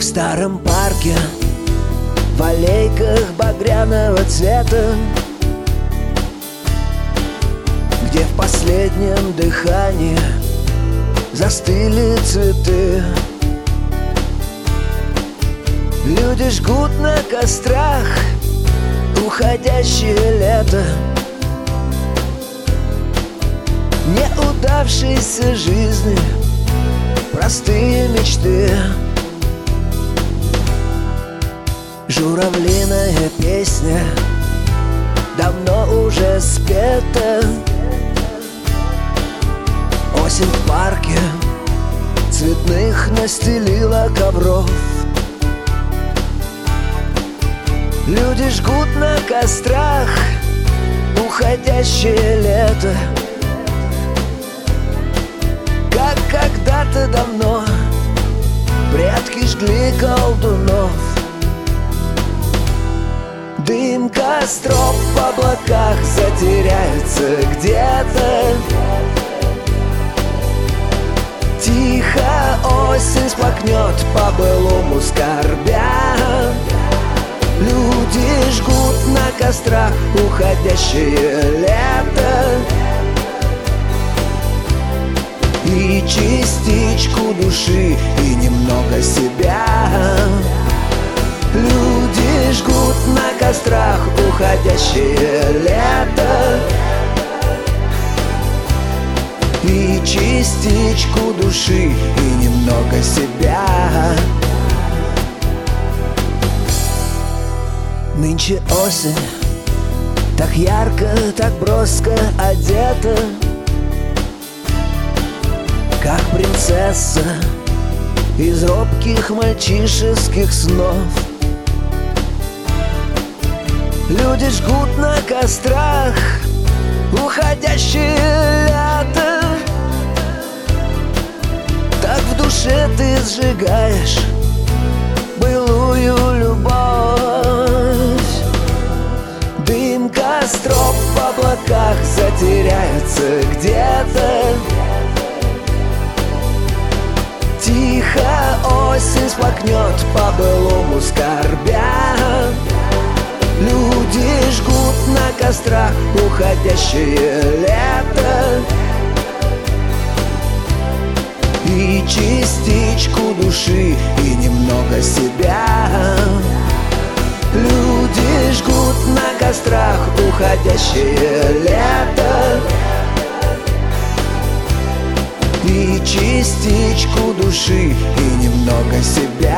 В старом парке, в аллейках багряного цвета, где в последнем дыхании застыли цветы. Люди жгут на кострах уходящее лето неудавшейся жизни, простые мечты. Журавлиная песня давно уже спета. Осень в парке цветных настелила ковров. Люди жгут на кострах уходящее лето, как когда-то давно предки жгли колдунов. Дым костров в облаках затеряется где-то. Тихо осень сплакнет по-былому скорбя. Люди жгут на кострах уходящее лето и частичку души, и немного себя. Люди жгут на кострах уходящее лето и частичку души, и немного себя. Нынче осень так ярко, так броско одета, как принцесса из робких мальчишеских снов. Люди жгут на кострах уходящее лето. Так в душе ты сжигаешь былую любовь. Дым костров в облаках затеряется где-то. Тихо осень сплакнет по-былому скорбя. Люди жгут на кострах уходящее лето и частичку души, и немного себя. Люди жгут на кострах уходящее лето и частичку души, и немного себя.